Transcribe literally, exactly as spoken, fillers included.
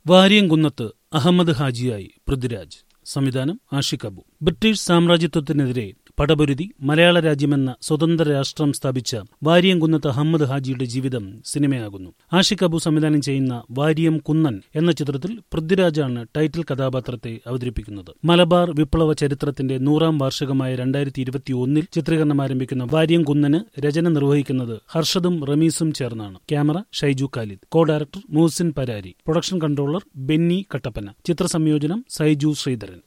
വാര്യംകുന്നത്ത് അഹമ്മദ് ഹാജിയായി പൃഥ്വിരാജ്. സംവിധാനം ആഷിഖ് അബു. ബ്രിട്ടീഷ് സാമ്രാജ്യത്വത്തിനെതിരെ പടപൊരുതി മലയാള രാജ്യമെന്ന സ്വതന്ത്ര രാഷ്ട്രം സ്ഥാപിച്ച വാര്യംകുന്നത്ത് അഹമ്മദ് ഹാജിയുടെ ജീവിതം സിനിമയാകുന്നു. ആഷിഖ് അബു സംവിധാനം ചെയ്യുന്ന വാര്യം കുന്നൻ എന്ന ചിത്രത്തിൽ പൃഥ്വിരാജാണ് ടൈറ്റിൽ കഥാപാത്രത്തെ അവതരിപ്പിക്കുന്നത്. മലബാർ വിപ്ലവ ചരിത്രത്തിന്റെ നൂറാം വാർഷികമായ രണ്ടായിരത്തി ഇരുപത്തി ഒന്നിൽ ചിത്രീകരണം ആരംഭിക്കുന്ന വാര്യം കുന്നന് രചന നിർവഹിക്കുന്നത് ഹർഷദും റമീസും ചേർന്നാണ്. Camera Shaiju Khalid. Co director Muhsin Parari. Production controller Benny Kattappana. ചിത്രസംയോജനം സൈജു ശ്രീധരൻ.